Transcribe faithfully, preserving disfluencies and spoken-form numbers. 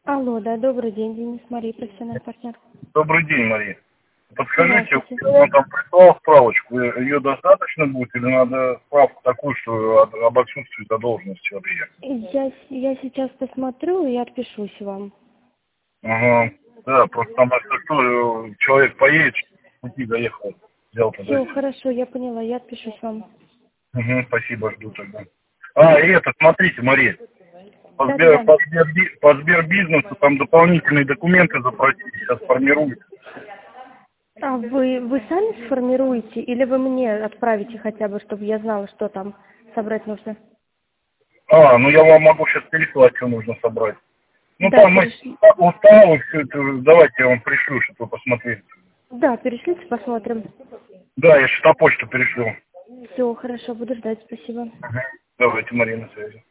Алло, да, добрый день, Денис, Мария, профессиональный партнер. Добрый день, Мария. Подскажите, Здравствуйте. он там прислал справочку, ее достаточно будет или надо справку такую, что об об отсутствии задолженности вообще? Я, с- я сейчас посмотрю и отпишусь вам. Ага. Да, просто там, если что, э, человек поедет, в пути доехал, взял Все, подожди. хорошо, я поняла, я отпишусь вам. Угу, спасибо, жду тогда. А, и это, смотрите, Мария, по, Сбер, Да-да-да. по, Сберби- по Сбербизнесу там дополнительные документы запросили, сейчас формируют. А вы, вы сами сформируете или вы мне отправите хотя бы, чтобы я знала, что там собрать нужно? А, ну я вам могу сейчас переслать, что нужно собрать. Ну Да, там мы перешли. уставы, все это, давайте я вам пришлю, чтобы вы посмотрели. Да, перешлите, посмотрим. Да, я сейчас на почту перешлю. Все, хорошо, буду ждать, спасибо. Ага. Давайте, Марина, на связи.